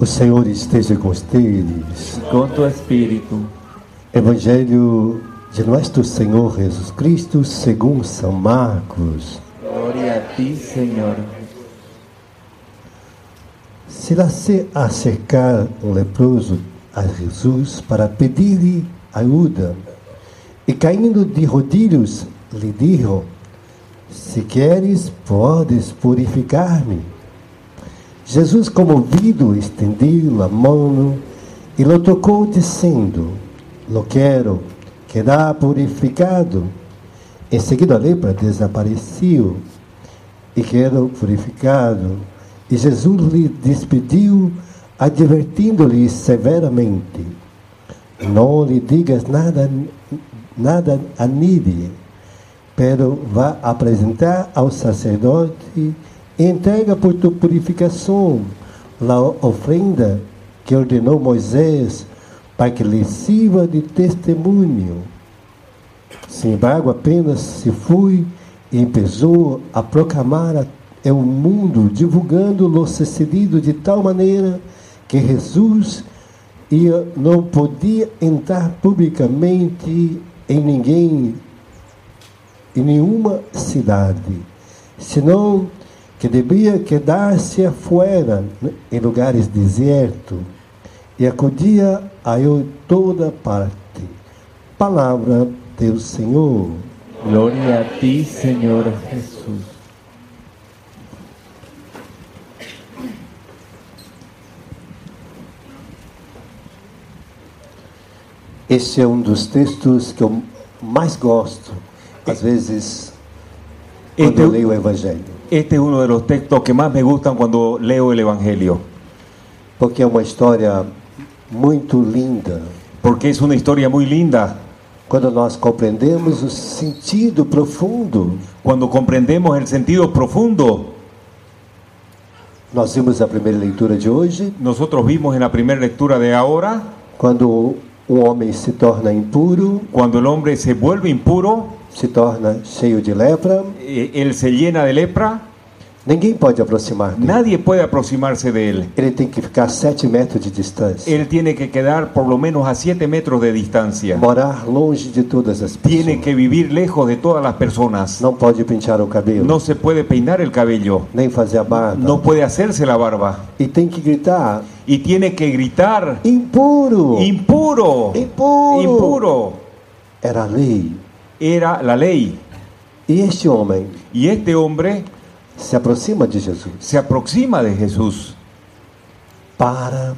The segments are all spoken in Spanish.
Senhor esteja com vocês. con tu espíritu. Evangelho de nosso Senhor Jesus Cristo segundo São Marcos. Gloria a ti, Señor. Se lá se acercar um leproso a Jesus para pedir-lhe ajuda, e caindo de rodilhos, lhe dijo: se queres, podes purificar-me. Jesus, comovido, estendeu a mão e lo tocou, dizendo: lo quero, queda purificado. Em seguida a lepra desapareceu e quedou purificado. E Jesus lhe despediu, advertindo-lhe severamente: não lhe digas nada a ninguém, pero vá apresentar ao sacerdote e entrega por tua purificação a ofrenda que ordenou Moisés, para que lhe sirva de testemunho. Sin embargo, apenas se foi e começou a proclamar ao mundo, divulgando o sucedido de tal maneira que Jesus não podia entrar publicamente em nenhuma cidade, senão que devia quedar-se afuera, em lugares desertos, e acudia a eu toda parte. Palavra do Senhor. Gloria a ti, Señor Jesús. Este é um dos textos que eu mais gosto, às vezes, quando eu leio o Evangelho. Este es uno de los textos que más me gustan cuando leo el Evangelio, Porque é uma história muito linda. porque es una historia muy linda. Quando nós compreendemos o sentido profundo. Cuando comprendemos el sentido profundo. Nós vimos a primeira leitura de hoje, Nosotros vimos en la primera lectura de ahora, quando um homem se torna impuro, cuando el hombre se vuelve impuro, se torna cheio de lepra, él se llena de lepra, ninguém pode aproximar dele. nadie puede aproximarse de él. Ele tem que ficar a 7 metros de distância. Él tiene que quedar por lo menos a 7 metros de distancia. Morar longe de todas as Tiene pessoas. que vivir lejos de todas las personas. Não pode pentear o cabelo, No se puede peinar el cabello, nem fazer a barba. no puede hacerse la barba. E tem que gritar: Y tiene que gritar: impuro! impuro, Impuro! impuro. Era a lei. Era la ley. E este homem Y este hombre se aproxima de Jesus se aproxima de Jesús para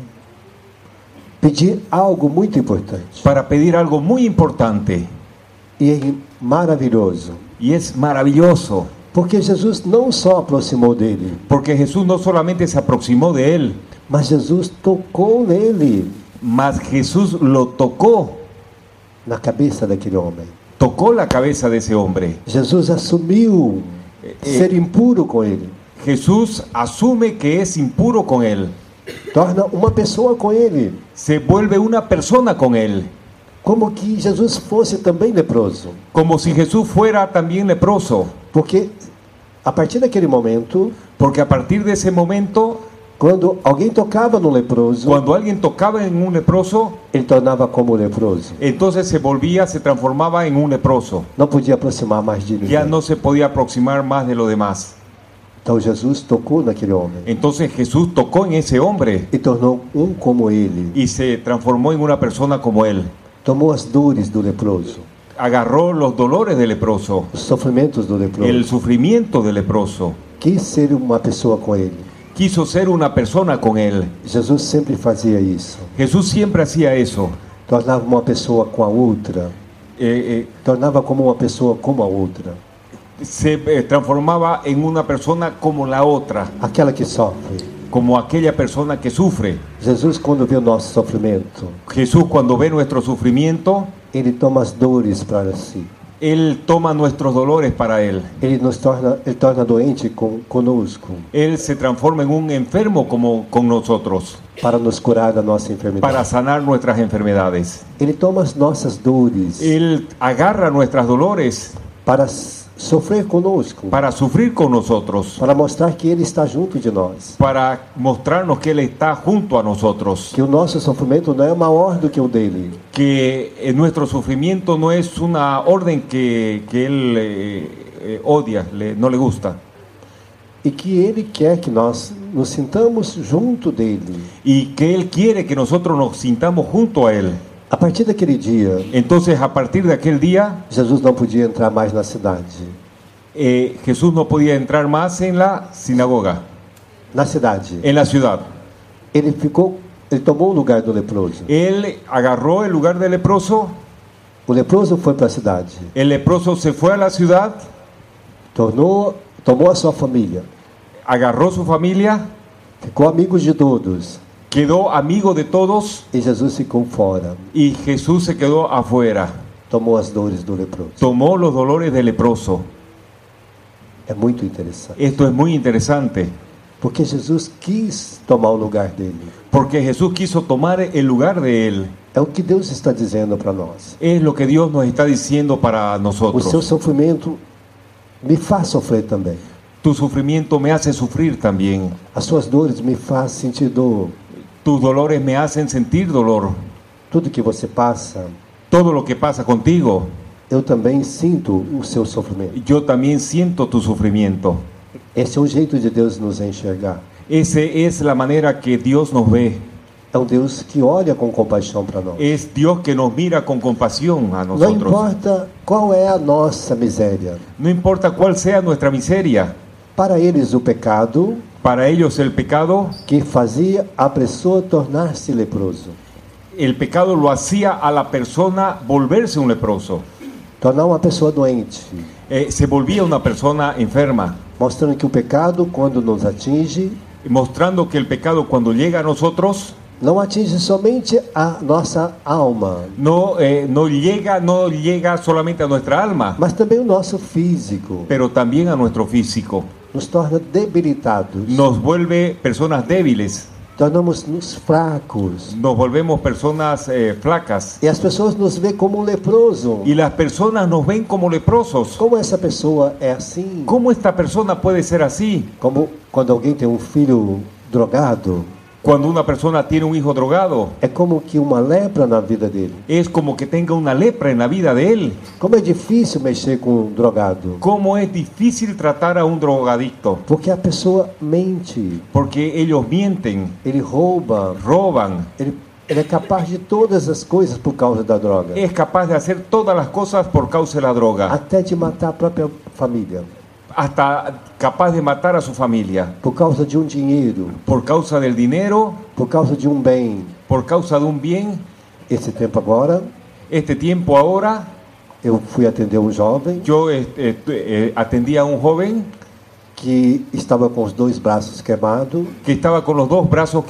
pedir algo muito importante. para pedir algo muy importante. E é maravilhoso, Y es maravilloso, porque Jesus não só aproximou dele, porque Jesús no solamente se aproximó de él, mas Jesus tocou nele, mas Jesús lo tocó, na cabeça daquele homem. tocó la cabeza de ese hombre. Jesus assumiu ser impuro com ele, Jesús asume que es impuro con él, torna uma pessoa com ele, se vuelve una persona con él, como que Jesus fosse também leproso, como si Jesús fuera también leproso, porque a partir daquele momento, porque a partir de ese momento, quando alguém tocava no leproso, cuando alguien tocaba en un leproso, ele tornava como leproso, entonces se transformaba en un leproso, não podia aproximar mais de ya ninguém. no se podía aproximar más de lo demás. Então Jesus tocou naquele homem Entonces Jesús tocó en ese hombre e tornou um como ele, y se transformó en una persona como él. tomou as dores do leproso, Agarró los dolores del leproso, os sofrimentos do leproso, el sufrimiento del leproso. quis ser uma pessoa com ele. Quiso ser una persona con él. Jesus sempre fazia isso, Jesús siempre hacía eso. tornava uma pessoa com a outra, tornava como uma pessoa como a outra, Se transformaba en una persona como la otra, aquela que sofre. como aquella persona que sufre. Jesus, quando vê o nosso sofrimento, Jesús, cuando ve nuestro sufrimiento, ele toma as dores para si. Él toma nuestros dolores para él. Ele torna doente conosco, Él se transforma en un enfermo como con nosotros, para nos curar da nossa enfermidade. para sanar nuestras enfermedades. Ele toma as nossas dores Él agarra nuestros dolores para sofrer conosco, para sufrir con nosotros, para mostrar que Ele está junto de nós, para mostrarnos que Él está junto a nosotros, que o nosso sofrimento não é maior do que o dele, que nuestro sufrimiento no es una orden que Él odia, no le gusta, e que Ele quer que nós nos sintamos junto dele. y que Él quiere que nosotros nos sintamos junto a Él. A partir daquele dia, Entonces, a partir de aquel día, Jesus não podia entrar mais na cidade. Jesús no podía entrar más en la sinagoga, Na cidade, en la ciudad. ele tomou o lugar do leproso. Él agarró el lugar del leproso, O leproso foi para a cidade, el leproso se fue a la ciudad, tomou a sua família, agarró su familia, ficou amigo de todos, quedó amigo de todos, e Jesus ficou fora. y Jesús se quedó afuera. Tomou as dores do leproso. Tomó los dolores del leproso. É muito interessante, Esto es muy interesante, porque Jesus quis tomar o lugar dele. porque Jesús quiso tomar el lugar de él. É o que Deus está dizendo para nós. Es lo que Dios nos está diciendo para O seu nosotros. sofrimento me faz sofrer também. Tu sufrimiento me hace sufrir también. As suas dores me faz sentir dor. Tus dolores me hacen sentir dolor. Tudo que você passa, Todo lo que pasa contigo, eu também sinto o seu sofrimento. yo también siento tu sufrimiento. Esse é o jeito de Deus nos enxergar. Esa es la manera que Dios nos ve. É um Deus que olha com compaixão para nós. Es Dios que nos mira con compasión a Não nosotros. importa qual é a nossa miséria. No importa cuál sea nuestra miseria. Para eles, o pecado Para ellos el pecado a pessoa tornar-se leproso. el pecado lo hacía a la persona volverse un leproso. Tornar uma pessoa doente. Se volvía una persona enferma, Mostrando que o pecado, quando nos atinge, mostrando que el pecado cuando llega a nosotros não atinge somente a nossa alma, no llega solamente a nuestra alma, mas também o nosso físico. pero también a nuestro físico. Nos torna debilitados. Nos vuelve personas débiles, Tornamos-nos fracos. nos volvemos personas flacas, E as pessoas nos veem como um leproso. y las personas nos ven como leprosos. Como essa pessoa é assim? ¿Cómo esta persona puede ser así? Como quando alguém tem um filho drogado. Cuando una persona tiene un hijo drogado, É como que uma lepra na vida dele. es como que tenga una lepra en la vida de él. Como é difícil mexer com um drogado. ¿Cómo es difícil tratar a un drogadicto? Porque a pessoa mente, Porque ellos mienten, ele rouba, roban, ele é capaz de todas as coisas por causa da droga. es capaz de hacer todas las cosas por causa de la droga, Até de matar a própria família. hasta capaz de matar a su familia, Por causa de um dinheiro, por causa del dinero, por causa de um bem. por causa de un bien. Esse tempo agora, Este tiempo ahora, eu fui atender um jovem yo atendía a un joven que estava com os dois braços queimados, que estaba con los dos brazos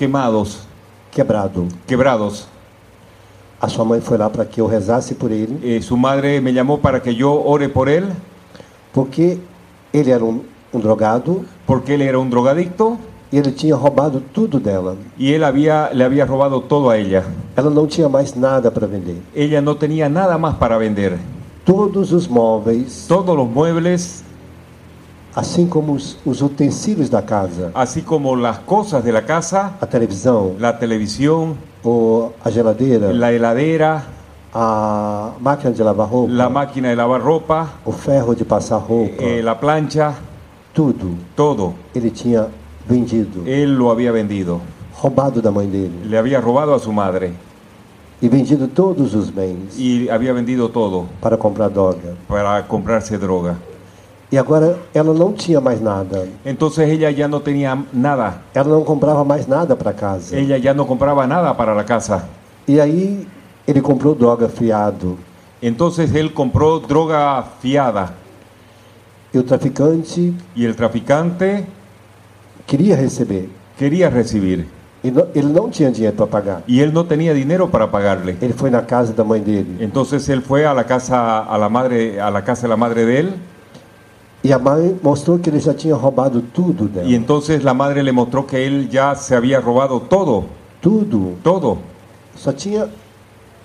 quebrados. A sua mãe foi lá para que eu rezasse por ele, Su madre me llamó para que yo ore por él, porque ele era um drogado porque él era un drogadicto e ele tinha roubado tudo dela. y él le había robado todo a ella. Ela não tinha mais nada para vender. Ella no tenía nada más para vender. Todos os móveis, Todos los muebles, assim como os utensílios da casa, así como las cosas de la casa, a televisão, la televisión, a geladeira, la heladera, a máquina de lavar roupa, la máquina de lavar ropa, o ferro de passar roupa, la plancha, tudo todo, ele tinha vendido, él lo había vendido. roubado da mãe dele Le había robado a su madre e vendido todos os bens y había vendido todo para comprar droga. para comprarse droga. E agora ela não tinha mais nada. Entonces ella ya no tenía nada. Ela não comprava mais nada para casa. Ella ya no compraba nada para la casa. E aí ele comprou droga fiado. Entonces él compró droga fiada E o traficante y el traficante queria receber. quería recibir Ele não tinha dinheiro para pagar. y él no tenía dinero para pagarle. Ele foi na casa da mãe dele. Entonces él fue a la casa a la casa de la madre de él E a mãe mostrou que ele já tinha roubado tudo dela. y entonces la madre le mostró que él ya se había robado todo, Tudo. todo. Só tinha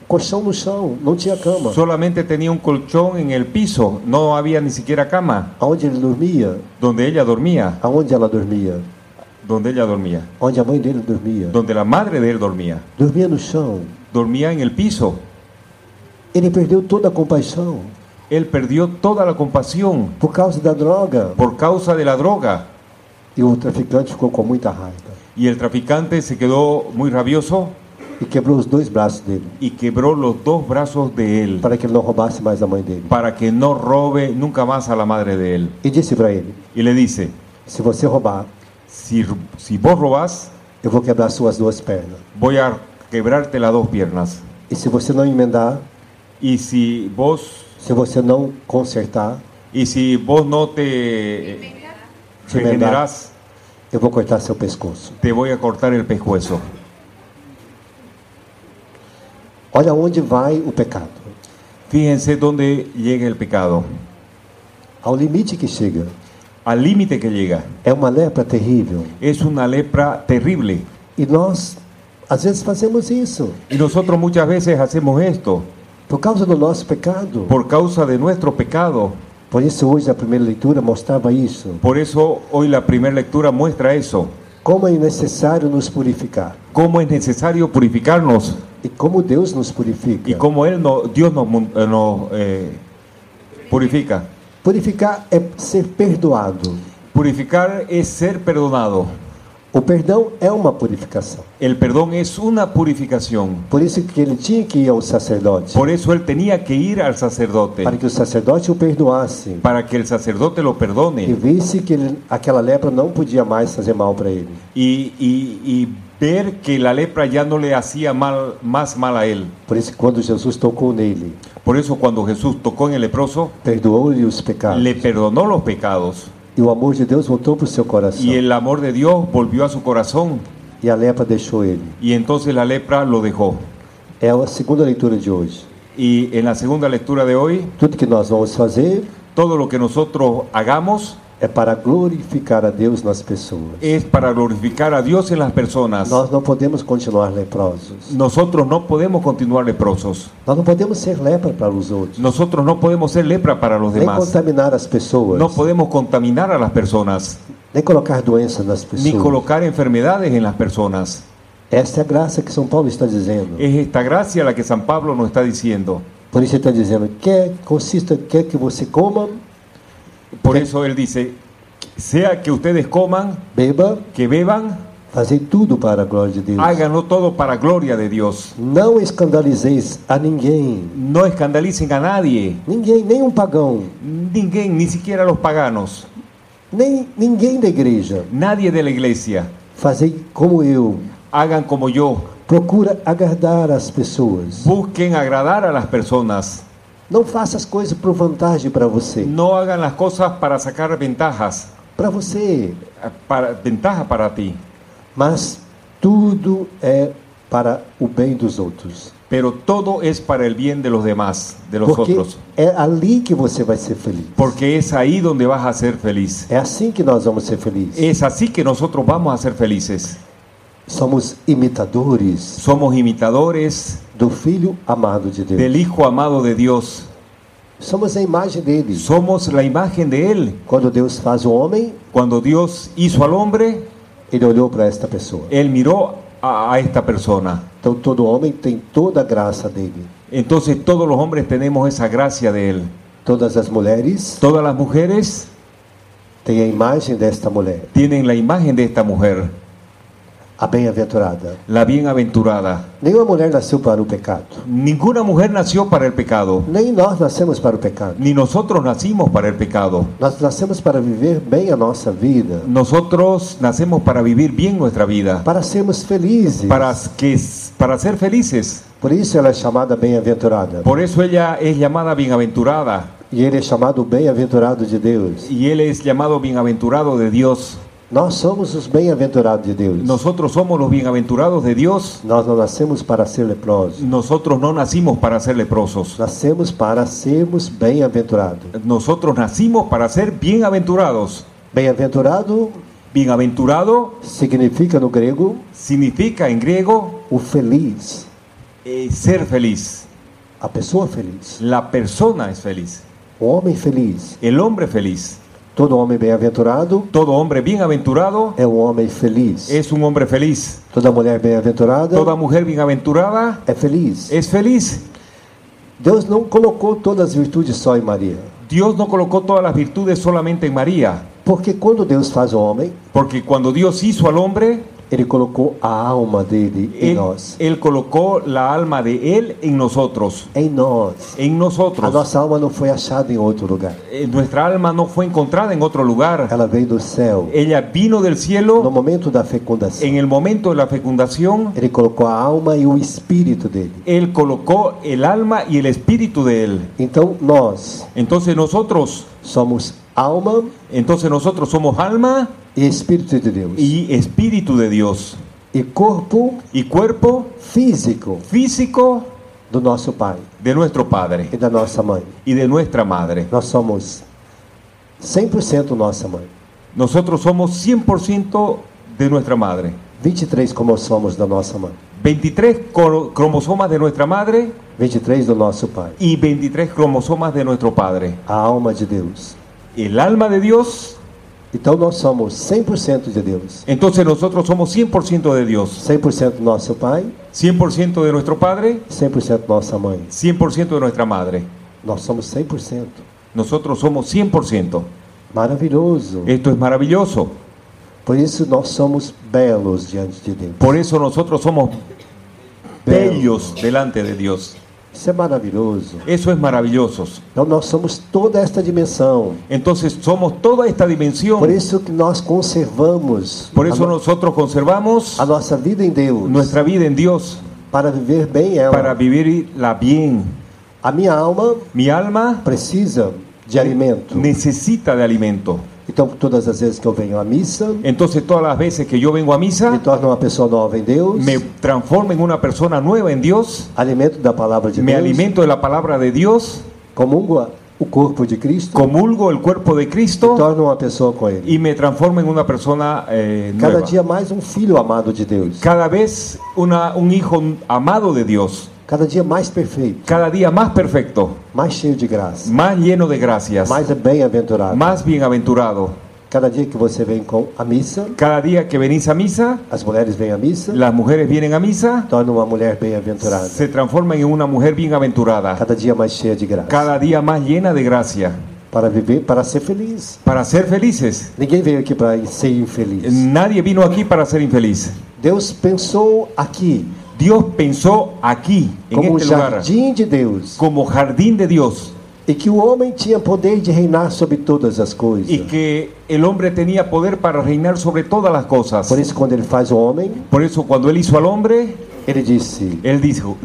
colchão no chão, não tinha cama. Solamente tenía un colchón en el piso, no había ni siquiera cama. Aonde ele dormia? Donde ella dormía. Aonde ela dormia? Donde ella dormía. Onde a mãe dele dormia? Donde la madre de él dormía. Dormia no chão. Dormía en el piso. Ele perdeu toda a compaixão Él perdió toda la compasión por causa da droga. por causa de la droga. E o traficante ficou com muita raiva Y el traficante se quedó muy rabioso e quebrou os 2 braços dele y quebró los 2 brazos de él para que ele não roubasse mais a mãe dele. para que no robe nunca más a la madre de él. E disse para ele: Y le dice, se você roubar, si vos robás, eu vou quebrar suas 2 pernas. voy a quebrarte las 2 piernas. E se você não emendar, Y si vos não consertar, no te regenerás, eu vou cortar seu pescoço. te voy a cortar el pescuezo. Olha onde vai o pecado. Fíjense dónde llega el pecado, Ao limite que chega. al límite que llega. É uma lepra terrível. Es una lepra terrible. E nós, às vezes, fazemos isso. Y nosotros muchas veces hacemos esto Por causa do nosso pecado. por causa de nuestro pecado. Por isso, hoje, a primeira leitura mostrava isso. Por eso hoy la primera lectura muestra eso. Como é necessário nos purificar. Cómo es necesario purificarnos E como Deus nos purifica. y cómo Dios nos purifica. Purificar é ser perdoado. Purificar es ser perdonado. O perdão é uma purificação. El perdón es una purificación. Por isso que ele tinha que ir ao sacerdote. Por eso él tenía que ir al sacerdote, Para que o sacerdote o perdoasse. para que el sacerdote lo E perdone visse que aquela lepra não podia mais fazer mal para ele. y ver que la lepra ya no le hacía más mal a él. Por isso que quando Jesus tocou nele, Por eso cuando Jesús tocó en el leproso, perdoou-lhe os pecados. le perdonó los pecados E o amor de Deus voltou para o seu coração. y el amor de Dios volvió a su corazón E a lepra deixou ele. y entonces la lepra lo dejó. É a segunda leitura de hoje. Y en la segunda lectura de hoy, Tudo que nós vamos fazer todo lo que nosotros hagamos é para glorificar a Deus nas pessoas. es para glorificar a Dios en las personas. Nós não podemos continuar leprosos. Nosotros no podemos continuar leprosos. Nós não podemos ser lepra para os outros. Nosotros no podemos ser lepra para los Nem demás. contaminar as pessoas. No podemos contaminar a las personas, Nem colocar doenças nas ni pessoas. colocar enfermedades en las personas. Essa é a graça que São Paulo está dizendo. Es esta gracia la que San Pablo nos está diciendo. Por isso ele está dizendo, quer que você coma, Por eso él dice, sea que ustedes coman, beba, que beban, fazei tudo para a glória de Deus. háganlo todo para gloria de Dios. Não escandalizeis a ninguém. No escandalicen a nadie, Ninguém, nem um pagão, ni siquiera los paganos, nem ninguém da igreja. nadie de la iglesia. Fazei como eu. Hagan como yo, Procura agradar as pessoas. busquen agradar a las personas. Não faça as coisas por vantagem para você. No hagan las cosas para sacar ventajas, Para você. ventaja para ti. Mas tudo é para o bem dos outros. Pero todo es para el bien de los demás, de los Porque otros. é ali que você vai ser feliz. Porque es ahí donde vas a ser feliz. É assim que nós vamos ser felizes. Es así que nosotros vamos a ser felices. Somos imitadores Somos imitadores do Filho amado de Deus. del Hijo amado de Dios. Somos a imagem dele. Somos la imagen de Él. Quando Deus faz o homem, Cuando Dios hizo al hombre, ele olhou para esta pessoa. Él miró a esta persona. Então todo homem tem toda a graça dele. Entonces todos los hombres tenemos esa gracia de Él. Todas as mulheres Todas las mujeres têm a imagem desta mulher, tienen la imagen de esta mujer, a bem-aventurada. la bienaventurada. Nenhuma mulher nasceu para o pecado. Ninguna mujer nació para el pecado, Nem nós nascemos para o pecado. ni nosotros nacimos para el pecado. Nós nascemos para viver bem a nossa vida, Nosotros nacemos para vivir bien nuestra vida, para sermos felizes. para ser felices. Por isso ela é chamada bem-aventurada. Por eso ella es llamada bienaventurada E ele é chamado bem-aventurado de Deus. y él es llamado bienaventurado de Dios. Nós somos os bem-aventurados de Deus. Nosotros somos los bienaventurados de Dios. Nós não nascemos para ser leprosos. Nosotros no nacimos para ser leprosos. Nascemos para sermos bem-aventurados. Nosotros nacimos para ser bienaventurados. Bem-aventurado Bienaventurado significa no grego significa en griego o feliz. ser feliz. A pessoa feliz. La persona es feliz. O homem feliz. El hombre feliz. Todo homem bem-aventurado Todo hombre bienaventurado é um homem feliz. es un hombre feliz. Toda mulher bem-aventurada Toda mujer bienaventurada é feliz. es feliz. Deus não colocou todas as virtudes só em Maria. Dios no colocó todas las virtudes solamente en María, Porque quando Deus faz o homem, porque cuando Dios hizo al hombre, Ele colocou a alma dele em Él, nós. Él colocó la alma de Él en nosotros. Em nós. En A nosotros. nossa alma não foi achada em outro lugar. Nuestra alma no fue encontrada en otro lugar. Ela veio do céu. Ella vino del No cielo momento da fecundação, en el momento de la fecundación. Ele colocou a alma e o espírito dele. Él colocó el alma y el espíritu de Él. Então nós Entonces nosotros somos alma somos alma e espírito de Deus. y espíritu de Dios. E corpo Y cuerpo físico físico do nosso Pai de nuestro Padre e da nossa mãe. y de nuestra Madre. Nós somos 100% nossa mãe. Nosotros somos 100% de nuestra Madre. 23 cromossomos da nossa mãe. 23 cromosomas de nuestra Madre 23 do nosso Pai. y 23 cromosomas de nuestro Padre. A alma de Deus. El alma de Dios. Então nós somos 100% de Deus. Entonces nosotros somos 100% de Dios. 100% nosso Pai, 100% de nuestro Padre, 100% nossa mãe. 100% de nuestra Madre. Nós somos 100%. Nosotros somos 100%. Maravilhoso. Esto es maravilloso. Por isso nós somos belos diante de Deus. Por eso nosotros somos bellos delante de Dios. Isso é maravilhoso. Eso es maravilloso. Então nós somos toda esta dimensão. Entonces somos toda esta dimensión. Por isso que nós conservamos Por eso nosotros conservamos a nossa vida em Deus, nuestra vida en Dios para viver bem ela. para vivirla bien. A minha alma Mi alma precisa de alimento. necesita de alimento. Então todas as vezes que eu venho à missa, Entonces todas las veces que yo vengo a me misa, torno uma pessoa nova em Deus. me transformo en una persona nueva en Dios, Alimento da palavra de me Deus. alimento de la palabra de Dios, Comungo o corpo de Cristo. comulgo el cuerpo de Me Cristo torno uma pessoa com Ele. y me transformo en una persona Cada nueva. dia mais um filho amado de Deus. Cada vez un hijo amado de Dios, Cada dia mais perfeito, cada día más perfecto, mais cheio de graça, más lleno de gracias, mais bem-aventurado. más bienaventurado. Cada dia que você vem com a missa, Cada día que venís a misa, as mulheres vêm à missa, las mujeres vienen a misa, torna uma mulher bem-aventurada. se transforman en una mujer bienaventurada, Cada dia mais cheia de graça. cada día más llena de gracia, Para viver, para ser feliz. para ser felices. Ninguém veio aqui para ser infeliz. Nadie vino aquí para ser infeliz. Deus pensou aqui Dios pensó aquí, en como um este lugar, jardim de Deus, como jardín de Dios, e que o homem tinha poder de reinar sobre todas as coisas. y que el hombre tenía poder para reinar sobre todas las cosas. Por isso, quando ele faz o homem, Por eso cuando él hizo al hombre, ele disse: él dijo,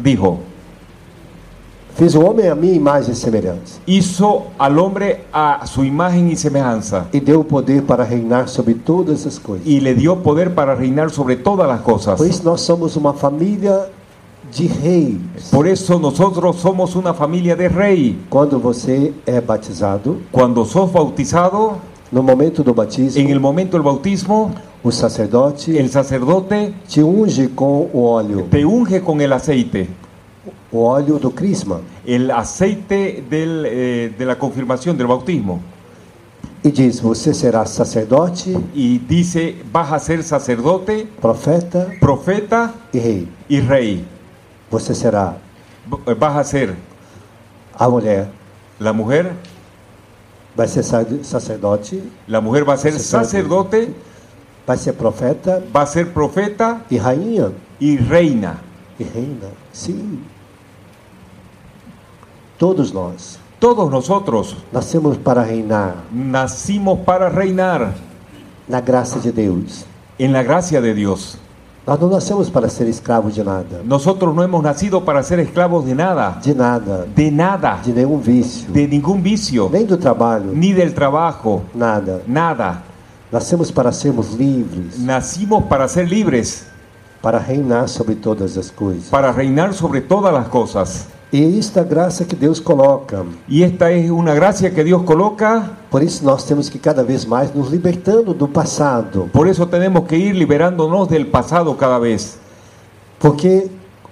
fiz o homem a minha imagem e semelhança, hizo al hombre a su imagen y semejanza, e deu o poder para reinar sobre todas as coisas. y le dio poder para reinar sobre todas las cosas. Por isso, nós somos uma família de reis. Por eso nosotros somos una familia de rey. Quando você é batizado, Cuando sos bautizado, no momento do batismo, en el momento del bautismo, o sacerdote el sacerdote te unge com o óleo, te unge con el aceite do crisma, de la confirmación del bautismo, e diz: você será sacerdote, y dice, vas a ser sacerdote, profeta profeta e rei. y rey. Você será Vas a ser a mulher, la mujer, vai ser sacerdote, la mujer va a ser sacerdote, vai ser profeta va a ser profeta e rainha. y reina. E reina, sim. Todos nós Todos nosotros nascemos para reinar nacimos para reinar na graça de Deus. en la gracia de Dios. Nós não nascemos para ser escravos de nada, Nosotros no hemos nacido para ser esclavos de nada, de nada, de nenhum vício, de ningún vicio, nem do trabalho, ni del trabajo, nada. nada. Nascemos para sermos livres, Nacimos para ser libres, para reinar sobre todas as coisas. para reinar sobre todas las cosas. E esta graça que Deus coloca. Y esta es una gracia que Dios coloca. Por isso nós temos que cada vez mais nos libertando do passado, Por eso tenemos que ir liberándonos del pasado cada vez. porque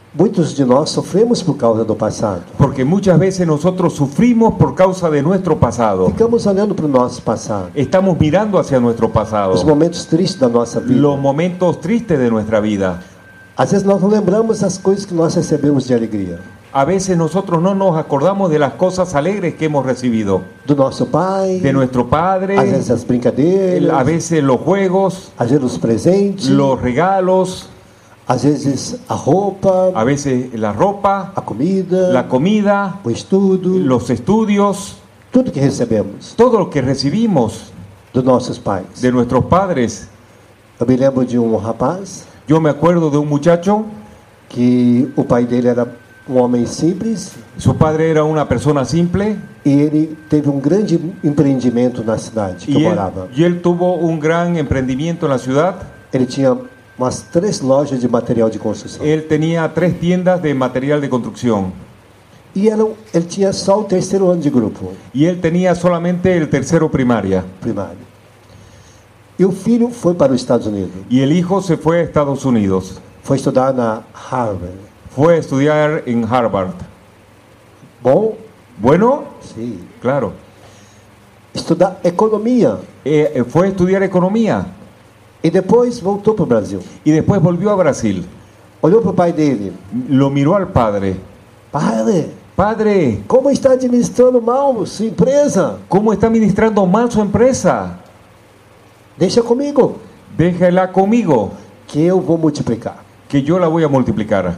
muitos de nós sofremos por causa do passado. Porque muchas veces nosotros sufrimos por causa de nuestro pasado. Ficamos olhando para o nosso passado, Estamos mirando hacia nuestro pasado, os momentos tristes da nossa vida. los momentos tristes de nuestra vida. Às vezes nós não lembramos as coisas que nós recebemos de alegria. A veces nosotros no nos acordamos de las cosas alegres que hemos recibido. Do nosso pai, De nuestro padre, às vezes as brincadeiras, a veces los juegos, às vezes os presentes, los regalos, às vezes a roupa, a veces la ropa, a comida, la comida, o estudo, los estudios, tudo que recebemos todo lo que recibimos dos nossos pais. de nuestros padres. Eu me lembro de um rapaz Yo me acuerdo de un muchacho, que o pai dele era um homem simples su padre era una persona simple e ele teve um grande empreendimento na cidade que eu morava. y él tuvo un gran emprendimiento en la ciudad. Ele tinha umas 3 lojas de material de construção. Él tenía 3 tiendas de material de construcción E ele tinha só o 3º ano de grupo y él tenía solamente el tercero primaria. primário. E o filho foi para os Estados Unidos. Y el hijo se fue a Estados Unidos, Foi estudar na Harvard. fue a estudiar en Harvard. Bom, Bueno, sim. claro. Estudar economia. Fue a estudiar economía E depois voltou para o Brasil. y después volvió a Brasil. Olhou para o pai dele. Lo miró al padre. Padre, Padre, como está administrando mal sua empresa? ¿cómo está administrando mal su empresa? Deixa comigo, Déjala conmigo, que eu vou multiplicar. que yo la voy a multiplicar.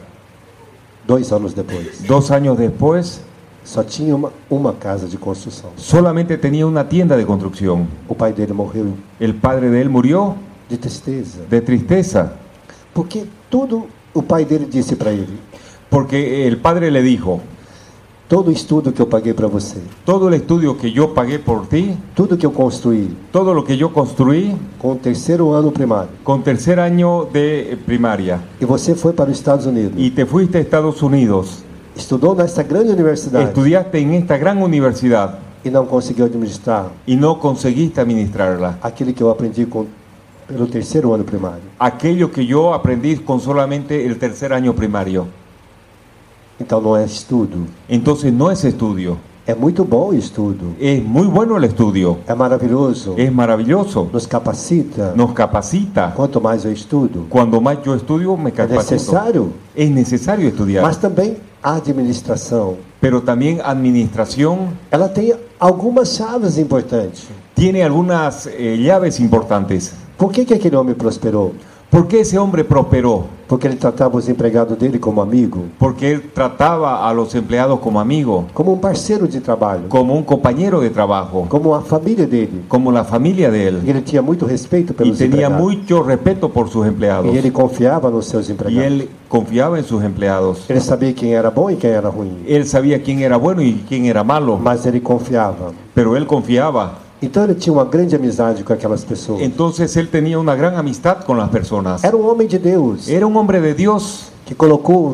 2 anos depois, 2 años después, só tinha uma casa de construção. solamente tenía una tienda de construcción. O pai dele morreu El padre de él murió de tristeza, de tristeza, porque tudo o pai dele disse para ele: porque el padre le dijo, todo o estudo que eu paguei para você, todo el estudio que yo pagué por ti, tudo que eu construí todo lo que yo construí com o 3º ano primário, con tercer año de primaria, e você foi para os Estados Unidos, y te fuiste a Estados Unidos, estudou nessa grande universidade estudiaste en esta gran universidad e não conseguiu administrar y no conseguiste administrarla. aquilo que eu aprendi pelo 3º ano primário. Aquello que yo aprendí con solamente el tercer año primario. Então não é estudo. Entonces no es estudio. É muito bom o estudo. Es muy bueno el estudio. É maravilhoso. Es maravilloso. Nos capacita. Nos capacita. Quanto mais eu estudo, Cuando más yo estudio, me é capacito. necessário. Es necesario estudiar. Mas também a administração, Pero también administración ela tem algumas chaves importantes. tiene algunas llaves importantes. Por que aquele homem prosperou? ¿Por qué ese hombre prosperó? Porque ele tratava os empregados dele como amigo, Porque él trataba a los empleados como amigo, como um parceiro de trabalho, como un compañero de trabajo, como a família dele. como la familia de E él. ele tinha muito respeito Y pelos tenía empregados. mucho respeto por sus empleados. E ele confiava nos seus Y empregados. él confiaba en sus empleados. Ele sabia quem era bom e quem era ruim, Él sabía quién era bueno y quién era malo, mas ele confiava. pero él confiaba. Então ele tinha uma grande amizade com aquelas pessoas. Entonces él tenía una gran amistad con las personas. Era um homem de Deus Era un hombre de Dios que colocou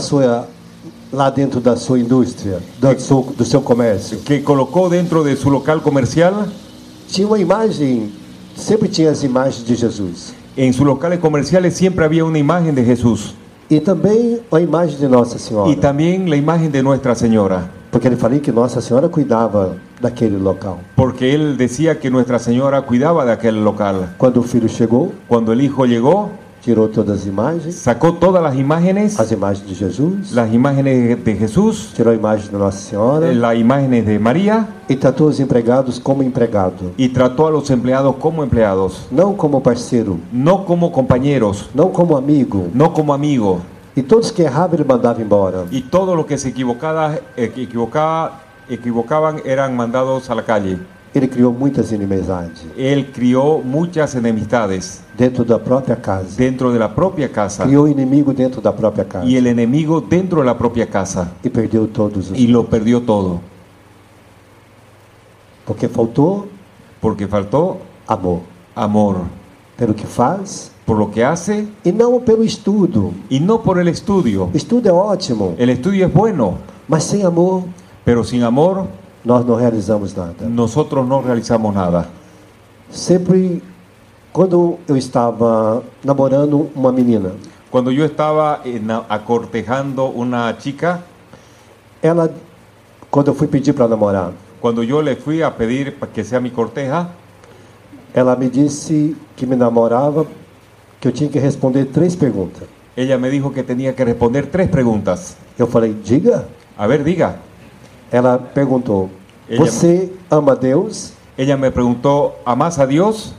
lá dentro da sua indústria, do seu comércio, que colocó dentro de su local comercial, tinha uma imagem, sempre tinha as imagens de Jesus. en sus locales comerciales siempre había una imagen de Jesús E também a imagem de Nossa Senhora, y también la imagen de Nuestra Señora, porque ele falou que Nossa Senhora cuidava daquele local. porque él decía que Nuestra Señora cuidaba de aquel local. Quando o filho chegou, Cuando el hijo llegó, tirou todas as imagens, sacó todas las imágenes de Jesus, de Jesús, tirou a imagem de Nossa Senhora las imágenes de María, e tratou os empregados como empregado, y trató a los empleados como empleados, não como parceiro, no como compañeros, não como amigo. no como amigo. E todos que erravam ele mandava embora. Y todos los que se equivocaban eran mandados a la calle. Ele criou muitas inimizades Él crió muchas enemistades dentro da própria casa. dentro de la propia casa Criou inimigo dentro da própria casa. y el enemigo dentro de la propia casa, E perdeu todos os. y lo perdió todo Porque faltou porque faltó amor amor pelo que faz por lo que hace e não pelo estudo. y no por el estudio. O estudo é ótimo, El estudio es bueno, mas sem amor pero sin amor nós não realizamos nada. nosotros no realizamos nada. Sempre, quando eu estava namorando uma menina, Cuando yo estaba acortejando una chica, ela, quando eu fui pedir para namorar, cuando yo le fui a pedir para que sea mi corteja, ela me disse que me namorava, que eu tinha que responder 3 perguntas. ella me dijo que tenía que responder 3 preguntas. Eu falei, diga. A ver, diga. Ela perguntou, Ella- você ama Deus? Ella me preguntó, ¿amás a Dios?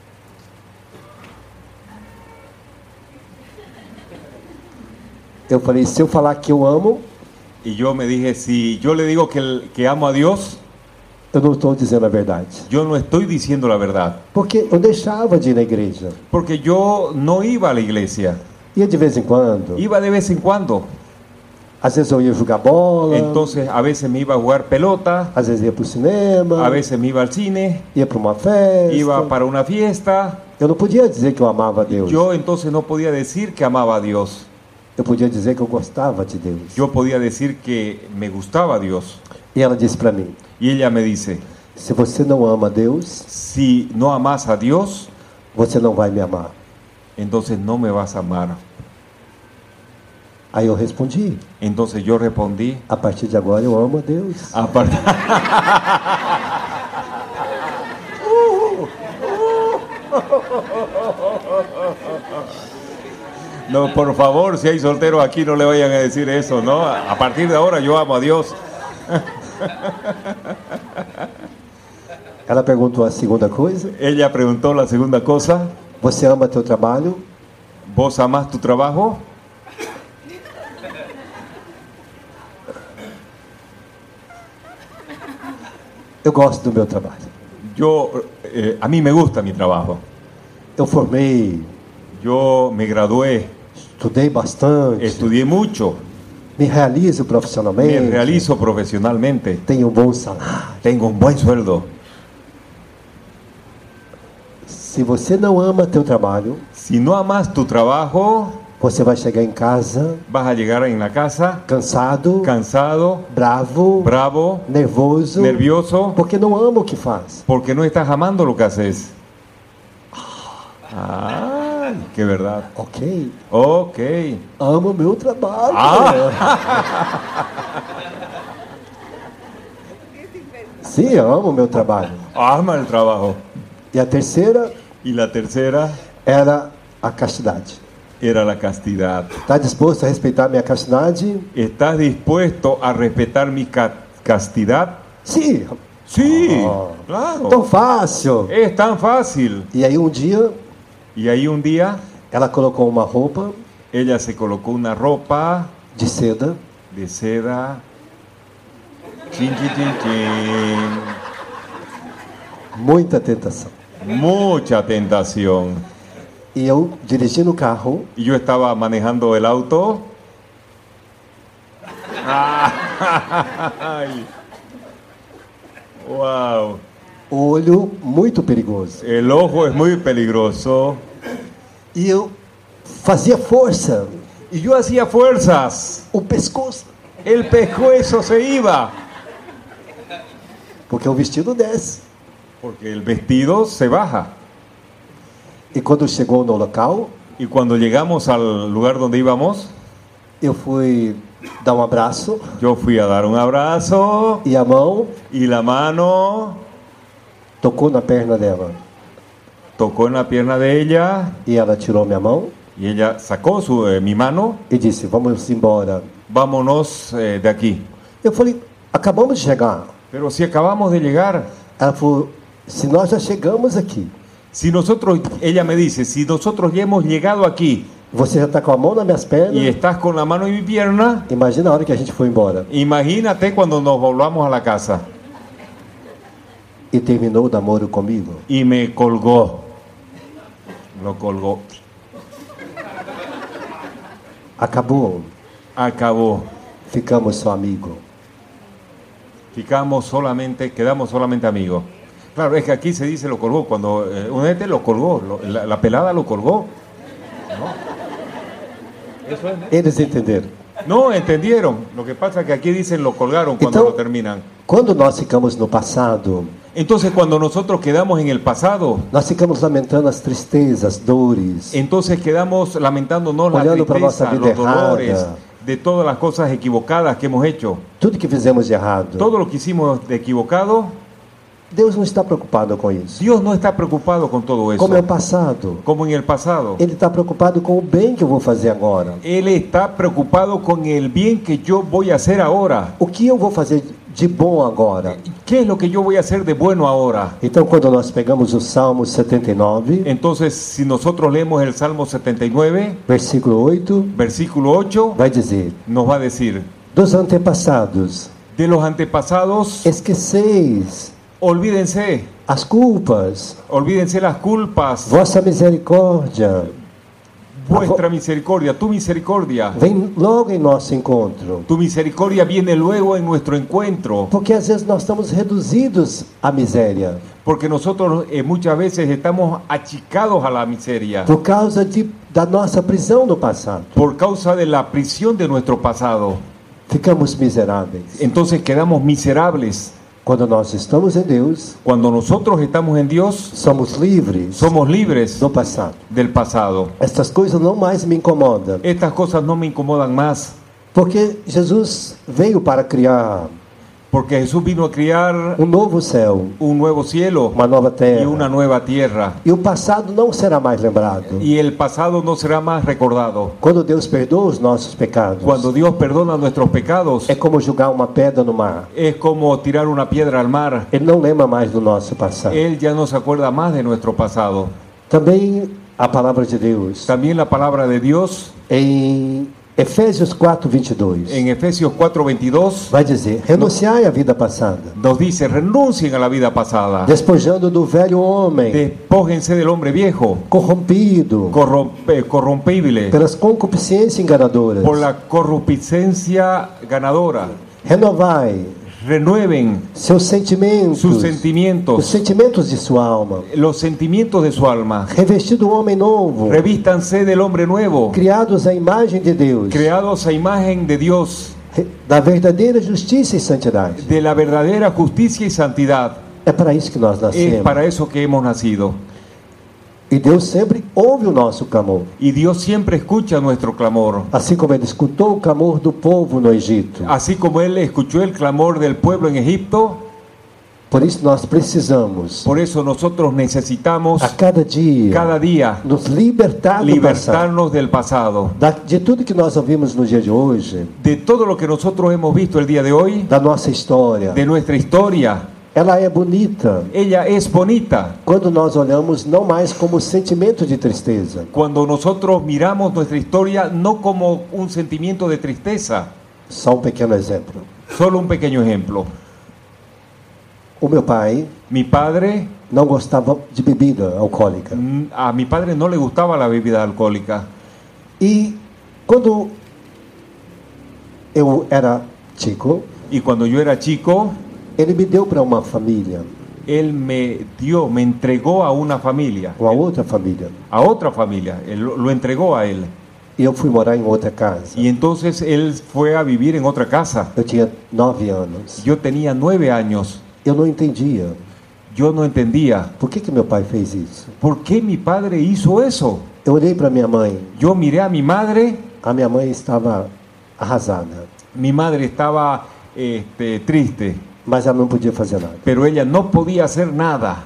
Eu falei, se eu falar que eu amo, Y yo me dije, si yo le digo que amo a Dios, eu não estou dizendo a verdade. yo no estoy diciendo la verdad. Porque eu deixava de ir na igreja. Porque yo no iba a la iglesia. Ia de vez em quando. Iba de vez en cuando. Às vezes eu ia jogar bola. Entonces a veces me iba a jugar pelota, Às vezes ia para o cinema. a veces me iba al cine, Ia para uma festa. iba para una fiesta. Eu não podia dizer que eu amava a Deus. Yo entonces no podía decir que amaba a Dios. Eu podia dizer que eu gostava de Deus. Yo podía decir que me gustaba a Dios. E ela disse para mim, Y ella me dice, se você não ama a Deus, si no amas a Dios, você não vai me amar. entonces no me vas a amar. Aí eu respondi, Entonces yo respondí, a partir de agora eu amo a Deus. aparte... No, por favor, si hay solteros aquí, no le vayan a decir eso, ¿no? A partir de ahora yo amo a Dios. Ela perguntou a segunda coisa, Ella preguntó la segunda cosa, você ama teu trabalho? ¿vos amás tu trabajo? Eu gosto do meu trabalho. A mí me gusta mi trabajo. Eu formei, Yo me gradué, estudei bastante, estudié mucho, me realizo me profissionalmente, realizo profesionalmente, tenho um bom salário. tengo un buen sueldo. Se você não ama teu trabalho, Si no amas tu trabajo, você vai chegar em casa vas a llegar en la casa cansado, cansado, bravo, bravo, nervoso, nervioso, porque não ama o que faz. porque no estás amando lo que haces. Ah, qué verdad. Ok, Ok. amo meu trabalho. Sim, amo meu trabalho. Ama el trabajo. E a terceira Y la tercera era a castidade. era la castidad. Está disposto a respeitar minha castidade? ¿Estás dispuesto a respetar mi castidad? Sim. Sí, Oh. claro. Tão fácil. Es tan fácil. E aí um dia Y ahí un día ela colocou uma roupa ella se colocó una ropa de seda de seda. Chin, chin, chin, chin. muita tentação. Mucha tentación. E eu dirigindo o carro, Y yo estaba manejando el auto. Ay. Wow. olho muito perigoso. El ojo es muy peligroso. E eu fazia força, Y yo hacía fuerzas. o pescoço, El pescuezo se iba. porque o vestido desce. Porque el vestido se baja. E quando chegou no local, Y cuando llegamos al lugar donde íbamos, eu fui dar um abraço yo fui a dar un abrazo e a mão y la mano tocou na perna dela. tocó en la pierna de ella E ela tirou minha mão y ella sacó mi mano. e disse, vamos embora. Vámonos de aquí. Eu falei, acabamos de chegar. Pero si acabamos de llegar, Ela falou, se nós já chegamos aqui, si nosotros, ella me dice, si nosotros ya hemos llegado aquí você já está com a mão nas minhas pernas, y estás con la mano en mi pierna, imagina a hora que a gente foi embora. imagínate cuando nos volvamos a la casa. E terminou o namoro comigo. Y me colgó. Lo colgó. Acabou. Acabó. Ficamos só amigos. Quedamos solamente amigos. Claro, es que aquí se dice lo colgó, cuando un este lo colgó, la pelada lo colgó. ¿No? Eso es, ¿no? Eles entenderam. No, entendieron. Lo que pasa es que aquí dicen lo colgaron cuando Então, lo terminan. quando nós ficamos no passado, Entonces cuando nosotros quedamos en el pasado, nós ficamos lamentando as tristezas, dores, entonces quedamos lamentándonos la olhando para a nossa tristeza, vida los dolores, errada, de todas las cosas equivocadas que hemos hecho. tudo que fizemos de errado. Todo lo que hicimos de equivocado, Deus não está preocupado com isso. Dios no está preocupado con todo eso. Como é o passado, Como en el pasado. Ele está preocupado com o bem que eu vou fazer agora. Él está preocupado con el bien que yo voy a hacer ahora. O que eu vou fazer de bom agora? ¿Qué es lo que yo voy a hacer de bueno ahora? Então, quando nós pegamos o Salmo 79, Entonces, si nosotros leemos el Salmo 79, versículo 8, versículo 8, vai dizer: nos va a decir, dos antepassados, de los antepasados, esqueceis olvídense as culpas, las culpas, vossa misericórdia vuestra misericordia, tu misericordia. vem logo em nosso encontro. Tu misericordia viene luego en nuestro encuentro, Porque às vezes nós estamos reduzidos à miséria, porque nosotros muchas veces estamos achicados a la miseria por causa da nossa prisão no passado. por causa de la prisión de nuestro pasado. Ficamos miseráveis. Entonces quedamos miserables. Quando nós estamos em Deus, Cuando nosotros estamos en Dios, somos livres somos libres do passado. del pasado. Estas coisas não mais me incomodam, Estas cosas no me incomodan más, porque Jesus veio para criar porque Jesús vino a crear novo céu, un nuevo cielo uma nova y terra. una nueva tierra. E o passado não será mais lembrado. Y el pasado no será más recordado. Quando Deus perdoa os nossos pecados, Cuando Dios perdona nuestros pecados, é como jogar uma pedra no mar. es como tirar una piedra al mar. Ele não lembra mais do nosso passado. Él ya no se acuerda más de nuestro pasado. Também a palavra de Deus, También la palabra de Dios em Efésios 4:22, en Efesios 4:22 vai dizer: renunciai à vida passada, nos dice, renuncien a la vida pasada, despojando do velho homem, despójense del hombre viejo, corrompido corrompible, pelas concupiscências enganadoras. por la corrupcencia ganadora. Renovai Renueven seus sentimentos, sus os sentimientos, sentimentos de sua alma. los sentimientos de su alma. Revestido o homem novo, Revístanse del hombre nuevo, criados à imagem de Deus, creados a imagen de Dios, da verdadeira justiça e santidade. de la verdadera justicia y santidad. É para isso que nós Es nascemos. para eso que hemos nacido. E Deus sempre ouve o nosso clamor. Y Dios siempre escucha nuestro clamor. Assim como Ele escutou o clamor do povo no Egito. Así como Él escuchó el clamor del pueblo en Egipto, Por isso nós precisamos, por eso nosotros necesitamos a cada dia, nos libertar do passado. libertarnos del pasado. De tudo que nós ouvimos no dia de hoje, De todo lo que nosotros hemos visto el día de hoy, da nossa história. de nuestra historia, Ela é bonita ella es bonita. quando nós olhamos não mais como sentimento de tristeza, Cuando nosotros miramos nuestra historia no como un sentimiento de tristeza. Só pequeno exemplo. Solo un pequeño ejemplo. O meu pai Mi padre, não gostava de bebida alcoólica. a mi padre no le gustaba la bebida alcohólica. E quando eu era chico, Y cuando yo era chico, ele me deu para uma família, él me entregó a una familia, uma outra família. a otra familia, él lo entregó a él. E eu fui morar em outra casa. Y entonces él fue a vivir en otra casa. Eu tinha 9 anos. Yo tenía 9 años. Eu não entendia Yo no entendía por que meu pai fez isso. por qué mi padre hizo eso. Eu olhei para minha mãe. Yo miré a mi madre. A minha mãe estava arrasada, Mi madre estaba triste, mas ela não podia fazer nada. pero ella no podía hacer nada.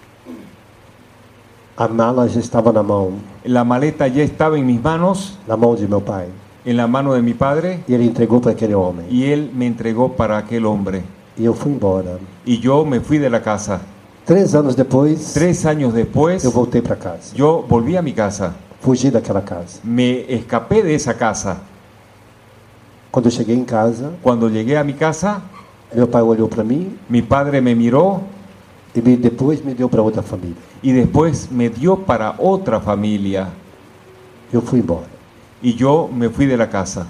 A mala já estava na mão La maleta ya estaba en mis manos, de meu pai. en la mano de mi padre, E ele entregou para aquele homem. y él me entregó para aquel hombre. E eu fui embora. Y yo me fui de la casa. 3 anos depois, 3 años después, eu voltei para casa. yo volví a mi casa. Fugi daquela casa. Me escapé de esa casa. Quando eu cheguei em casa, Cuando llegué a mi casa, meu pai olhou para mim mi padre me miró e depois me deu para outra família. y después me dio para otra familia. Eu fui embora. Y yo me fui de la casa.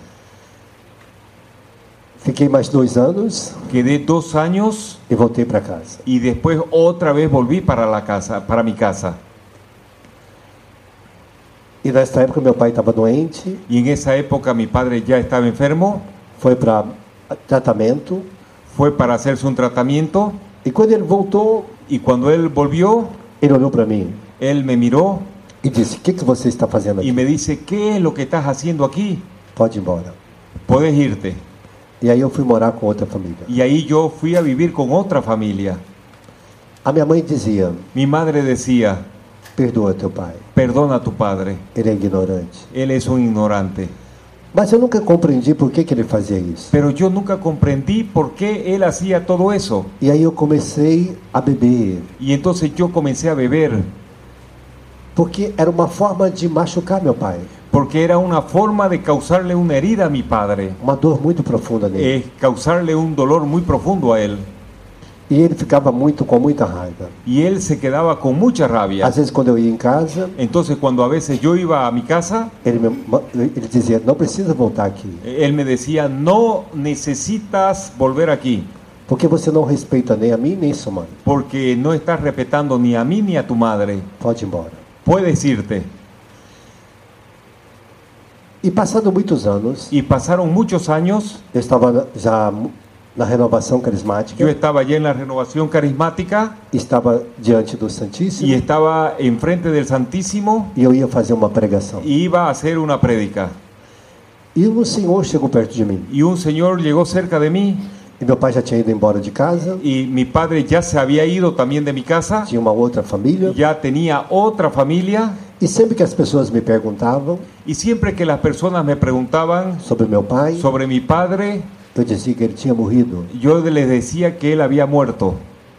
Fiquei mais 2 anos Quedé 2 años e voltei para casa. y después otra vez volví para la casa, para mi casa. E nessa época meu pai estava doente, Y en esa época mi padre ya estaba enfermo, foi para tratamento. fue para hacerse un tratamiento E quando ele voltou, Y cuando él volvió, ele olhou para mim él me miró e disse: "O que você está fazendo y aqui? me dice, ¿qué es lo que estás haciendo aquí? Pode ir embora." Puedes irte. E aí eu fui morar com outra família. Y ahí yo fui a vivir con otra familia. A minha mãe dizia: Mi madre decía, "Perdoa teu pai, perdona a tu padre, ele é ignorante." él es un ignorante. Mas eu nunca compreendi por que ele fazia isso. Pero yo nunca comprendí por qué él hacía todo eso. E aí eu comecei a beber, Y entonces yo comencé a beber, porque era uma forma de machucar meu pai, porque era una forma de causarle una herida a mi padre, uma dor muito profunda nele. causarle un dolor muy profundo a él. E ele ficava com muita raiva. Y él se quedaba con mucha rabia. Às vezes quando eu ia em casa, Entonces cuando a veces yo iba a mi casa, ele dizia: "Não precisa voltar aqui, él me decía, no necesitas volver aquí, porque você não respeita nem a mim nem sua mãe. porque no estás respetando ni a mí ni a tu madre. Pode ir embora." Puedes irte. E passando muitos anos, Y pasaron muchos años, eu estava já na renovação carismática, yo estaba ya en la renovación carismática estava diante do y Santíssimo estaba enfrente del Santísimo e eu ia fazer uma pregação. y iba a hacer una prédica. E um senhor chegou perto de mim. Y un señor llegó cerca de mí E meu pai já tinha ido embora de casa, y mi padre ya se había ido también de mi casa, tinha uma outra família. ya tenía otra familia. E sempre que as pessoas me perguntavam Y siempre que las personas me preguntaban sobre meu pai, sobre mi padre, eu dizia que ele tinha morrido. yo les decía que él había muerto.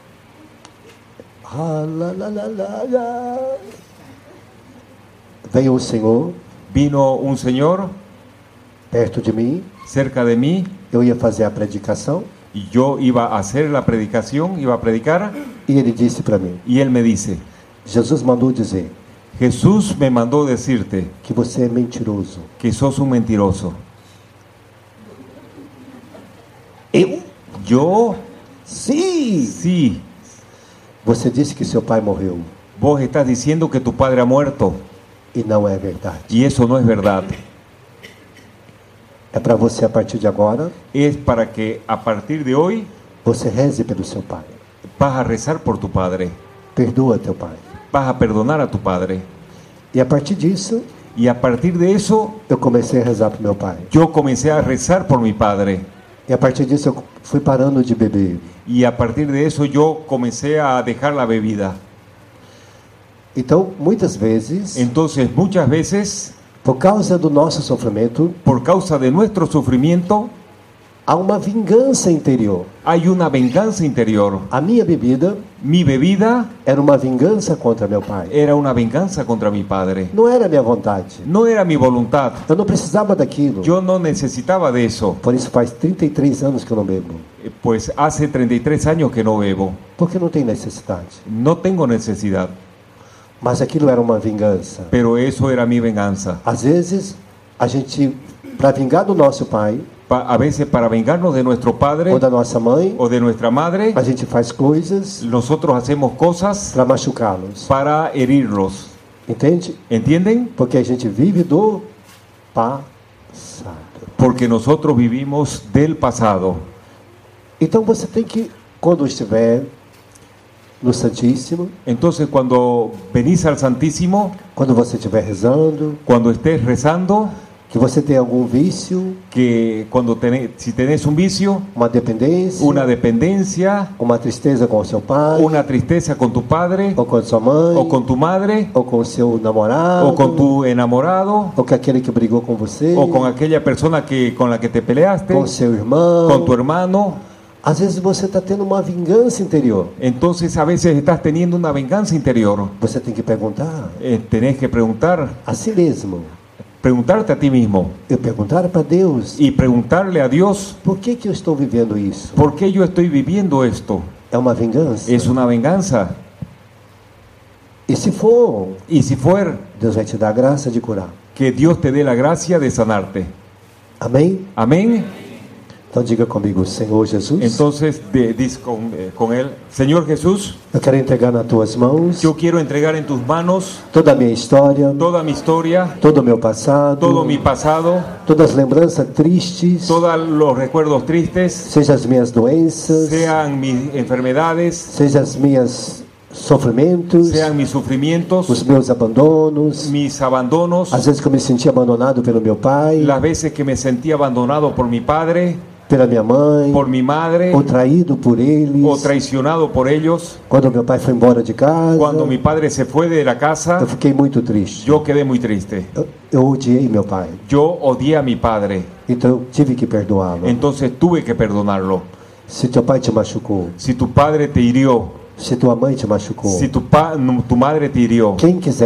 Veio um senhor Vino un señor perto de mim, cerca de mí eu ia fazer a predicação y yo iba a hacer la predicación, iba a predicar, e ele disse para mim: y él me dice, "Jesus mandou dizer Jesús me mandó decirte que você é mentiroso." que sos un mentiroso. Eu? Yo, Sim! sí, Você disse que seu pai morreu vos estás diciendo que tu padre ha muerto e não é verdade. y eso no es verdad. É para você, a partir de agora, Es para que a partir de hoy você reze pelo seu pai. vas a rezar por tu padre, Perdoa teu pai. vas a perdonar a tu padre. E a partir disso, Y a partir de eso, eu comecei a rezar pro meu pai. yo comencé a rezar por mi padre. E a partir disso, eu fui parando de beber. Y a partir de eso yo comencé a dejar la bebida. Então, muitas vezes, Entonces, muchas veces, por causa do nosso sofrimento, por causa de nuestro sufrimiento, há uma vingança interior. hay una venganza interior. A minha bebida Mi bebida era uma vingança contra meu pai. era una venganza contra mi padre. Não era minha vontade. No era mi voluntad. Eu não precisava daquilo. Yo no necesitaba de eso. Por isso faz 33 anos que eu não bebo. Pues hace 33 años que no bebo. Porque não tem necessidade. No tengo necesidad. Mas aquilo era uma vingança. Pero eso era mi venganza. Às vezes, a gente, para vingar do nosso pai A veces para vengarnos de nuestro padre ou da nossa mãe, o de nuestra madre, a gente faz coisas nosotros hacemos cosas para machucá-los. para herirlos. Entende? ¿Entienden? Porque a gente vive do passado. Porque nosotros vivimos del pasado. Então você tem que, quando estiver no Santíssimo, Entonces cuando venís al Santísimo, quando você estiver rezando, cuando estés rezando, que você tem algum vício, que si tenés un vicio, uma dependência, una dependencia, uma tristeza com o seu pai, una tristeza con tu padre, ou com sua mãe, o con tu madre, ou com o seu namorado, o con tu enamorado, ou com aquele que brigou com você, o con aquella persona con la que te peleaste, com seu irmão. con tu hermano. Às vezes você está tendo uma vingança interior. Entonces a veces estás teniendo una venganza interior. Você tem que perguntar Tenés que preguntarte a ti mismo Eu perguntar para Deus, y preguntarle a Dios, por que eu estou vivendo isso? ¿por qué yo estoy viviendo esto? É uma vingança? ¿Es una venganza? E se for, Y si fuera, Deus vai te dar a graça de curar. que Dios te dé la gracia de sanarte. Amém? Amén. Então diga comigo, Senhor Jesus, Entonces dice con él, Señor Jesús, eu quero entregar nas tuas mãos yo quiero entregar en tus manos toda a minha história, toda mi historia, todo o meu passado, todo mi pasado, todas as lembranças tristes, todos los recuerdos tristes, seja as minhas doenças, sean mis enfermedades, seja as minhas sofrimentos, sean mis sufrimientos, os meus abandonos, mis abandonos, às vezes que eu me senti abandonado pelo meu pai, las veces que me sentí abandonado por mi padre, pela minha mãe, por mi madre, ou traído por eles, o traicionado por ellos. quando meu pai foi embora de casa, Cuando mi padre se fue de la eu casa, fiquei muito triste. yo quedé muy triste. Eu odiei meu pai, Yo odié a mi padre, então eu tive que perdoá-lo. entonces tuve que perdonarlo. Se teu pai te machucou, Si tu padre te hirió, se tua mãe te machucou, si tu madre te hirió,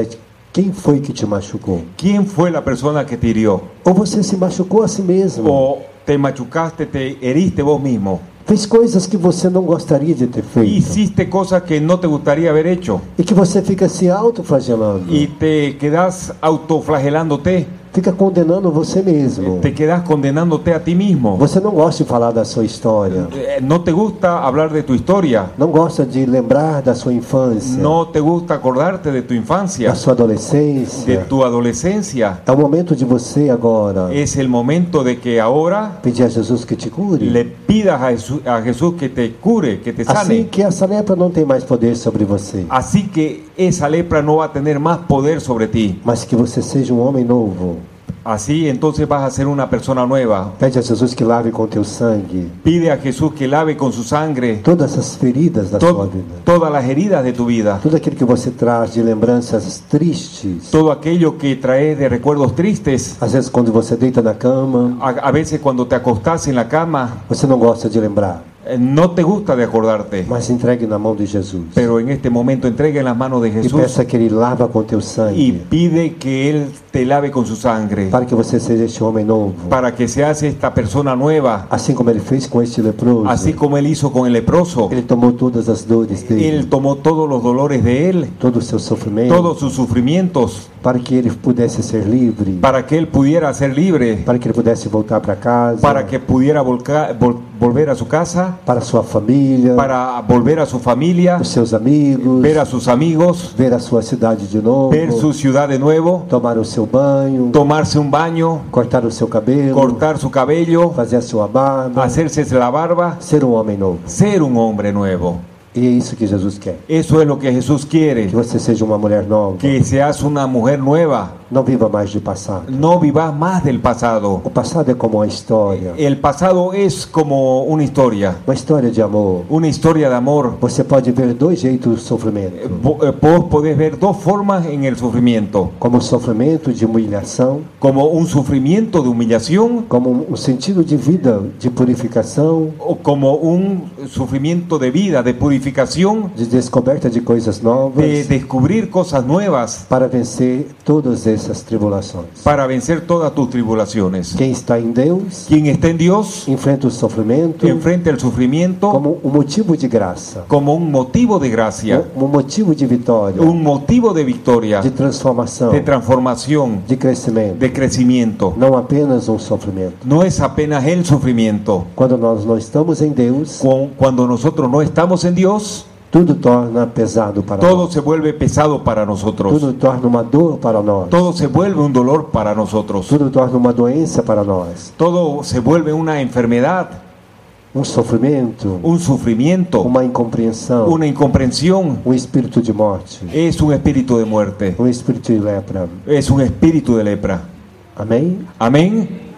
quem foi que te machucou? ¿quién fue la persona que te hirió? Ou você se machucou a si mesmo? O te machucaste, te heriste vos mismo. Fez coisas que você não gostaria de ter feito. Hiciste cosas que no te gustaría haber hecho. E que você fica se autoflagelando. Y te quedas autoflagelándote. Fica condenando você mesmo. Te quedas condenándote a ti mismo. Você não gosta de falar da sua história. No te gusta hablar de tu historia. Não gosta de lembrar da sua infância. No te gusta acordarte de tu infancia, Da sua adolescência. de tu adolescencia. É o momento de você agora Es el momento de que ahora pedir a Jesus que te cure. le pidas a Jesús que te cure, que te Assim sane. que essa lepra não tem mais poder sobre você. Así que esa lepra no va a tener más poder sobre ti. Mas que você seja um homem novo. Así entonces vas a ser una persona nueva. Pede a Jesus que lave com teu sangue Pide a Jesús que lave con su sangre todas as feridas da sua vida. todas las heridas de tu vida. Tudo aquilo que você traz de lembranças tristes. Todo aquello que traes de recuerdos tristes. Às vezes quando você deita na cama, A veces cuando te acostás en la cama, você não gosta de lembrar. no te gusta de acordarte. Mas entregue na mão de Jesus. Pero en este momento entrega en las manos de E Jesús peça que Ele lava com teu y sangue. pide que Él te lave con su sangre. Para que você seja este homem novo. Para que seas esta persona nueva. Assim como Ele fez com este leproso. Así como Él hizo con el leproso. Ele tomou todas as dores dele. Él tomó todos los dolores de Él, Todo o seu sofrimento. todos sus sufrimientos, Para que Ele pudesse ser livre. para que Él pudiera ser libre, Para que Ele pudesse voltar para casa. para que pudiera volver a su casa, Para sua família. para volver a su familia, Os seus amigos. ver a sus amigos, Ver a sua cidade de novo. ver su ciudad de nuevo, Tomar o seu banho. tomarse un baño, Cortar o seu cabelo. cortar su cabello, Fazer a sua barba. hacerse la barba, Ser um homem novo. ser un hombre nuevo. E é isso que Jesus quer. Eso es lo que Jesús quiere, Que você seja uma mulher nova. que seas una mujer nueva. Não viva mais de passado. No vivas más del pasado. O passado é como uma história. El pasado es como una historia De amor. de amor. Você pode ver dois jeitos do sofrimento. Vos podés ver dos formas en el sufrimiento, Como um sofrimento de humilhação. como un sufrimiento de humillación Como um sentido de vida, de purificação. o como un sufrimiento de vida, de purificación, De descoberta de coisas novas. de descubrir cosas nuevas Para vencer todas essas tribulações. para vencer todas tus tribulaciones. Quem está em Deus, Quien está en Dios enfrenta o sofrimento enfrenta el sufrimiento como um motivo de graça. como un motivo de gracia, Um motivo de vitória. un motivo de victoria, De transformação. de transformación, De crescimento. de crecimiento. Não apenas um sofrimento. No es apenas el sufrimiento. Quando nós não estamos em Deus, Cuando nosotros no estamos en Dios, tudo torna pesado para todo nós. se vuelve pesado para nosotros. Tudo torna uma dor para nós. Todo se vuelve un dolor para nosotros. Tudo torna uma doença para nós. Todo se vuelve una enfermedad, Um sofrimento, un sufrimiento, uma incompreensão, una incomprensión. um espírito de morte, Es un espíritu de muerte. um espírito de lepra. Es un espíritu de lepra. Amém? Amén.